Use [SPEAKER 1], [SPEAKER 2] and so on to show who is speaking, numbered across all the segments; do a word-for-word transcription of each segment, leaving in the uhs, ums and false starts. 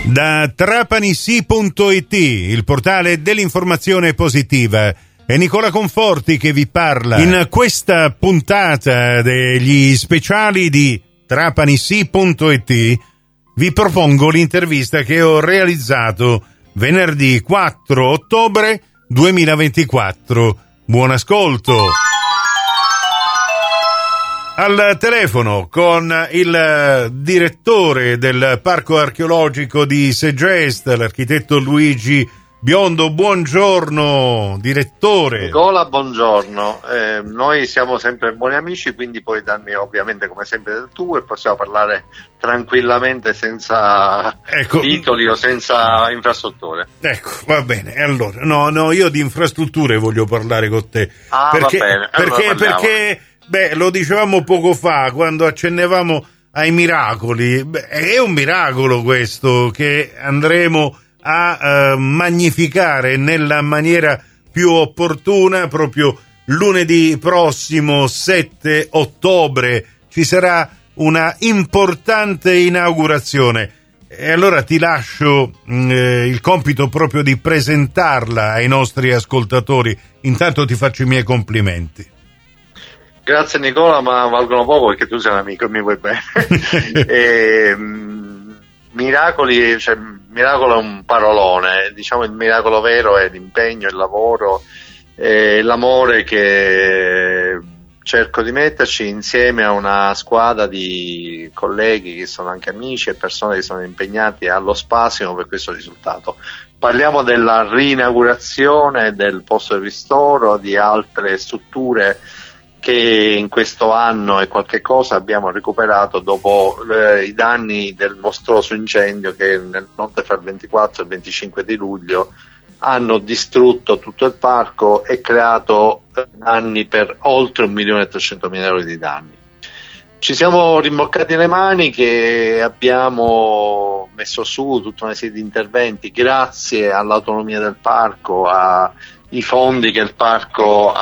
[SPEAKER 1] Da trapanissi punto it, il portale dell'informazione positiva, è Nicola Conforti che vi parla. In questa puntata degli speciali di trapanissi punto it vi propongo l'intervista che ho realizzato venerdì quattro ottobre duemilaventiquattro. Buon ascolto. Al telefono con il direttore del Parco Archeologico di Segest, l'architetto Luigi Biondo. Buongiorno direttore.
[SPEAKER 2] Nicola, buongiorno. Eh, noi siamo sempre buoni amici, quindi puoi darmi ovviamente come sempre del tuo e possiamo parlare tranquillamente senza
[SPEAKER 1] ecco.
[SPEAKER 2] titoli o senza infrastrutture.
[SPEAKER 1] Ecco, va bene. Allora, no, no, io di infrastrutture voglio parlare con te.
[SPEAKER 2] Ah,
[SPEAKER 1] perché,
[SPEAKER 2] va bene. Allora
[SPEAKER 1] perché, perché beh, lo dicevamo poco fa quando accennevamo ai miracoli. Beh, è un miracolo questo che andremo a eh, magnificare nella maniera più opportuna. Proprio lunedì prossimo sette ottobre ci sarà una importante inaugurazione e allora ti lascio mh, eh, il compito proprio di presentarla ai nostri ascoltatori. Intanto ti faccio i miei complimenti.
[SPEAKER 2] Grazie Nicola, ma valgono poco perché tu sei un amico e mi vuoi bene. e, mh, miracoli, cioè, miracolo è un parolone, diciamo il miracolo vero è l'impegno, il lavoro, e l'amore che cerco di metterci insieme a una squadra di colleghi che sono anche amici e persone che sono impegnati allo spasimo per questo risultato. Parliamo della riinaugurazione del posto di ristoro, di altre strutture che in questo anno e qualche cosa abbiamo recuperato dopo eh, i danni del mostruoso incendio che nel notte fra il ventiquattro e il venticinque di luglio hanno distrutto tutto il parco e creato danni per oltre un milione e trecentomila euro di danni. Ci siamo rimboccati le maniche, abbiamo messo su tutta una serie di interventi grazie all'autonomia del parco, a i fondi che il parco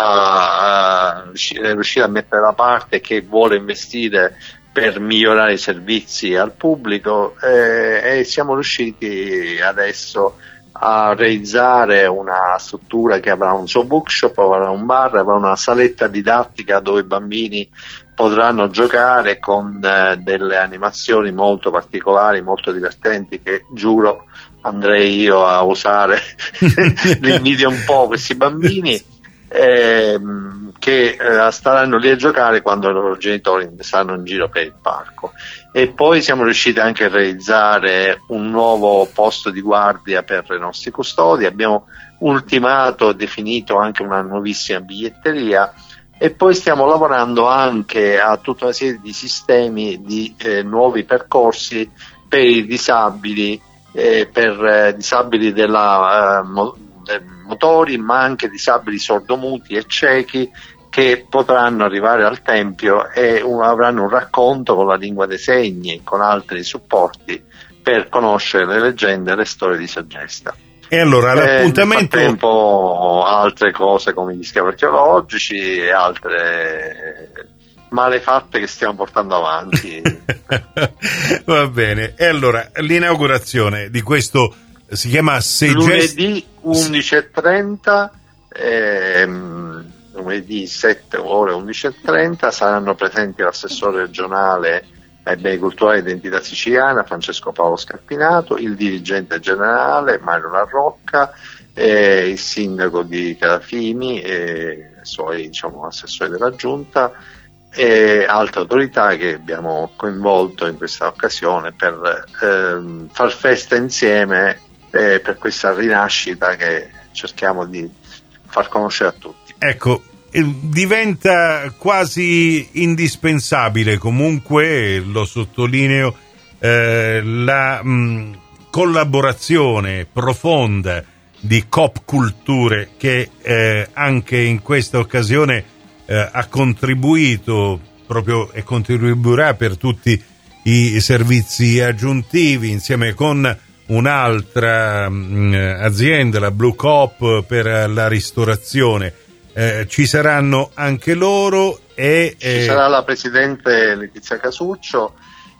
[SPEAKER 2] ha, è riuscito a mettere da parte e che vuole investire per migliorare i servizi al pubblico eh, e siamo riusciti adesso a realizzare una struttura che avrà un suo bookshop, avrà un bar, avrà una saletta didattica dove i bambini potranno giocare con eh, delle animazioni molto particolari, molto divertenti che giuro andrei io a usare. Li invidio un po' questi bambini eh, che eh, staranno lì a giocare quando i loro genitori saranno in giro per il parco. E poi siamo riusciti anche a realizzare un nuovo posto di guardia per i nostri custodi, abbiamo ultimato e definito anche una nuovissima biglietteria e poi stiamo lavorando anche a tutta una serie di sistemi di eh, nuovi percorsi per i disabili, eh, per eh, disabili della, eh, mo- dei motori, ma anche disabili sordomuti e ciechi che potranno arrivare al Tempio e un, avranno un racconto con la lingua dei segni, con altri supporti per conoscere le leggende e le storie di Segesta.
[SPEAKER 1] E allora l'appuntamento.
[SPEAKER 2] Eh, nel frattempo altre cose come gli scavi archeologici e altre malefatte che stiamo portando avanti.
[SPEAKER 1] Va bene. E allora l'inaugurazione di questo si chiama Segest.
[SPEAKER 2] Lunedì undici e trenta, ehm, lunedì sette ore undici e trenta saranno presenti l'assessore regionale ai beni culturali e identità siciliana Francesco Paolo Scarpinato, il dirigente generale Mario La Rocca, eh, il sindaco di Calafini e i suoi diciamo, assessori della giunta e altre autorità che abbiamo coinvolto in questa occasione per ehm, far festa insieme eh, per questa rinascita che cerchiamo di far conoscere a tutti.
[SPEAKER 1] Ecco, diventa quasi indispensabile comunque, lo sottolineo, eh, la mh, collaborazione profonda di Coop Culture che eh, anche in questa occasione eh, ha contribuito proprio e contribuirà per tutti i servizi aggiuntivi insieme con un'altra mh, azienda, la Blue Coop, per la ristorazione. Eh, ci saranno anche loro e
[SPEAKER 2] ci eh... sarà la presidente Letizia Casuccio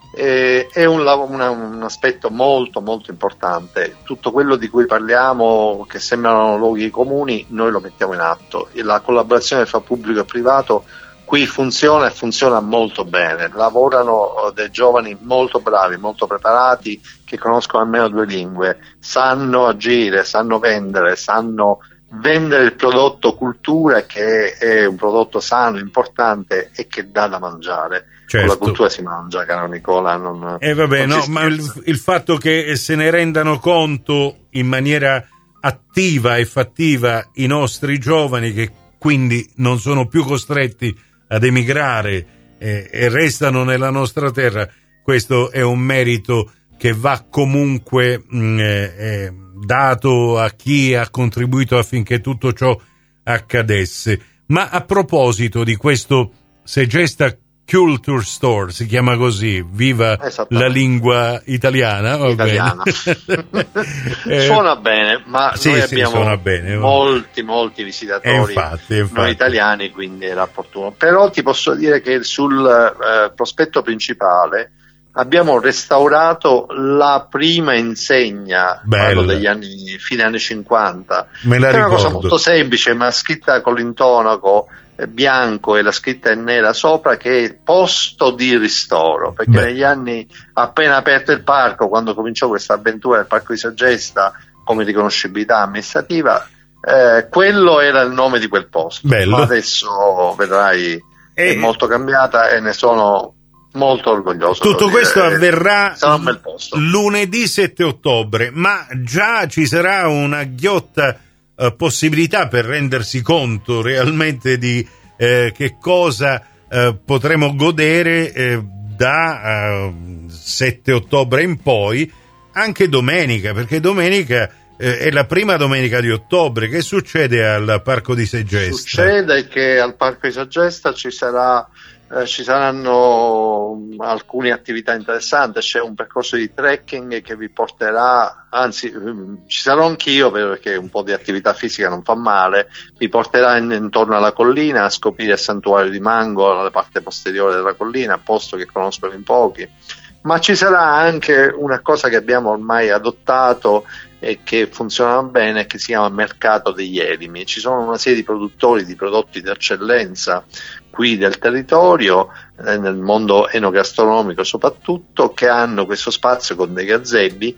[SPEAKER 2] Eh, è un, una, un aspetto molto molto importante. Tutto quello di cui parliamo, che sembrano luoghi comuni, noi lo mettiamo in atto. La collaborazione fra pubblico e privato qui funziona e funziona molto bene. Lavorano dei giovani molto bravi, molto preparati, che conoscono almeno due lingue, sanno agire, sanno vendere, sanno vendere il prodotto cultura, che è un prodotto sano, importante e che dà da mangiare.
[SPEAKER 1] Certo.
[SPEAKER 2] Con la cultura si mangia, caro Nicola. Non,
[SPEAKER 1] eh vabbè,
[SPEAKER 2] non
[SPEAKER 1] no, ma il, il fatto che se ne rendano conto in maniera attiva e fattiva i nostri giovani, che quindi non sono più costretti ad emigrare eh, e restano nella nostra terra, questo è un merito che va comunque mh, eh, dato a chi ha contribuito affinché tutto ciò accadesse. Ma a proposito di questo Segesta Culture Store, si chiama così, viva la lingua italiana, va
[SPEAKER 2] italiana.
[SPEAKER 1] Bene. eh,
[SPEAKER 2] suona bene, ma
[SPEAKER 1] sì,
[SPEAKER 2] noi
[SPEAKER 1] sì,
[SPEAKER 2] abbiamo
[SPEAKER 1] bene,
[SPEAKER 2] molti molti visitatori,
[SPEAKER 1] eh, infatti, infatti.
[SPEAKER 2] noi italiani, quindi era opportuno. Però ti posso dire che sul eh, prospetto principale abbiamo restaurato la prima insegna, parlo degli anni, fine anni cinquanta.
[SPEAKER 1] Me la
[SPEAKER 2] è una
[SPEAKER 1] ricordo.
[SPEAKER 2] cosa molto semplice, ma scritta con l'intonaco bianco e la scritta è nera sopra, che è posto di ristoro, perché Beh. negli anni appena aperto il parco, quando cominciò questa avventura del parco di Segesta come riconoscibilità amministrativa, eh, quello era il nome di quel posto.
[SPEAKER 1] Bello.
[SPEAKER 2] Ma adesso vedrai
[SPEAKER 1] e...
[SPEAKER 2] è molto cambiata e ne sono molto orgoglioso.
[SPEAKER 1] Tutto questo dire. avverrà
[SPEAKER 2] un bel posto.
[SPEAKER 1] lunedì sette ottobre, ma già ci sarà una ghiotta Uh, possibilità per rendersi conto realmente di eh, che cosa uh, potremo godere eh, da uh, sette ottobre in poi, anche domenica, perché domenica eh, è la prima domenica di ottobre. Che succede al Parco di Segesta?
[SPEAKER 2] Succede che al Parco di Segesta ci sarà Eh, ci saranno alcune attività interessanti. C'è un percorso di trekking che vi porterà, anzi ci sarò anch'io perché un po' di attività fisica non fa male, vi porterà in, intorno alla collina a scoprire il santuario di Mango, alla parte posteriore della collina, posto che conoscono in pochi. Ma ci sarà anche una cosa che abbiamo ormai adottato e che funziona bene, che si chiama Mercato degli Elimi. Ci sono una serie di produttori di prodotti di eccellenza qui del territorio, eh, nel mondo enogastronomico soprattutto, che hanno questo spazio con dei gazebi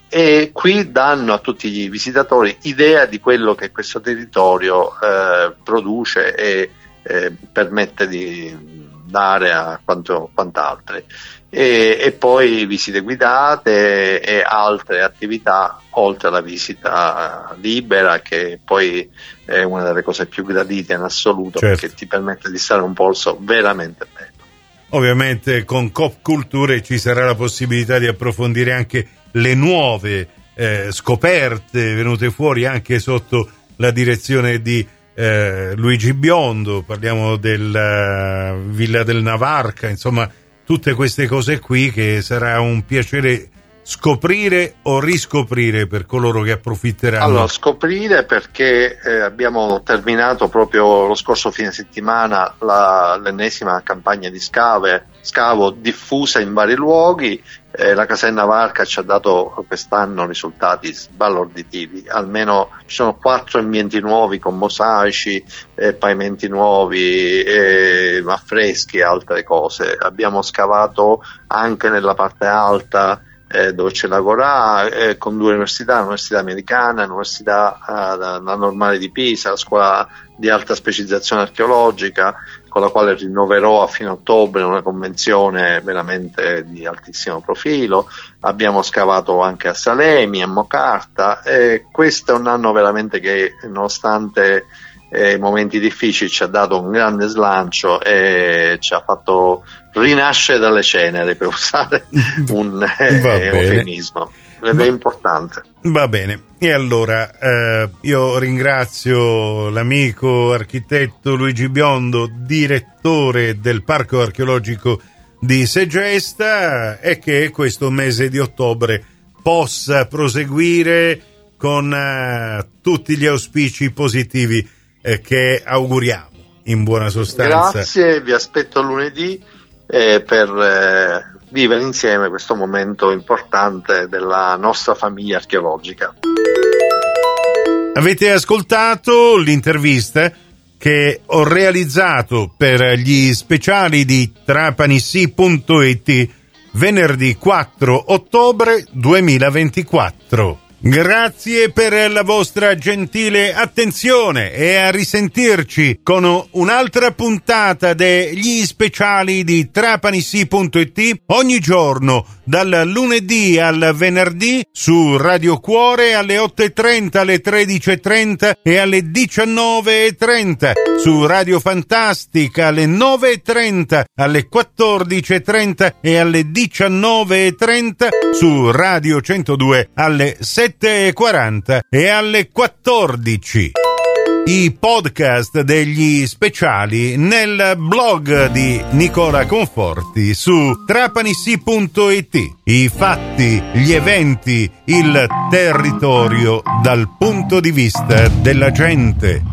[SPEAKER 2] e qui danno a tutti i visitatori idea di quello che questo territorio eh, produce e eh, permette di dare a quanto, quant'altri. E, e poi visite guidate e altre attività oltre alla visita libera, che poi è una delle cose più gradite in assoluto, certo, perché ti permette di stare un polso veramente bello.
[SPEAKER 1] Ovviamente con Coop Culture ci sarà la possibilità di approfondire anche le nuove eh, scoperte venute fuori anche sotto la direzione di eh, Luigi Biondo. Parliamo della Villa del Navarca, insomma tutte queste cose qui che sarà un piacere scoprire o riscoprire per coloro che approfitteranno.
[SPEAKER 2] Allora, scoprire perché eh, abbiamo terminato proprio lo scorso fine settimana la, l'ennesima campagna di scave, scavo diffusa in vari luoghi. Eh, la Caserna Varca ci ha dato quest'anno risultati sbalorditivi, almeno ci sono quattro ambienti nuovi con mosaici, eh, pavimenti nuovi, eh, affreschi e altre cose. Abbiamo scavato anche nella parte alta eh, dove c'è l'Agorà, eh, con due università, l'università americana, l'università eh, la, la normale di Pisa, la scuola di alta specializzazione archeologica, con la quale rinnoverò a fine ottobre una convenzione veramente di altissimo profilo. Abbiamo scavato anche a Salemi, a Mocarta, e questo è un anno veramente che, nonostante eh, momenti difficili, ci ha dato un grande slancio e ci ha fatto rinascere dalle ceneri, per usare un eh, eufemismo. Ed è importante.
[SPEAKER 1] Va bene, e allora eh, io ringrazio l'amico architetto Luigi Biondo, direttore del Parco Archeologico di Segesta, e che questo mese di ottobre possa proseguire con eh, tutti gli auspici positivi eh, che auguriamo, in buona sostanza.
[SPEAKER 2] Grazie, vi aspetto lunedì eh, per... Eh, vivere insieme questo momento importante della nostra famiglia archeologica.
[SPEAKER 1] Avete ascoltato l'intervista che ho realizzato per gli speciali di trapanissi punto it venerdì quattro ottobre duemilaventiquattro. Grazie per la vostra gentile attenzione e a risentirci con un'altra puntata degli speciali di trapanissi punto it ogni giorno dal lunedì al venerdì su Radio Cuore alle otto e trenta, alle tredici e trenta e alle diciannove e trenta, su Radio Fantastica alle nove e trenta, alle quattordici e trenta e alle diciannove e trenta, su Radio centodue alle sette e quaranta e alle quattordici. I podcast degli speciali nel blog di Nicola Conforti su trapanissi punto it. I fatti, gli eventi, il territorio dal punto di vista della gente.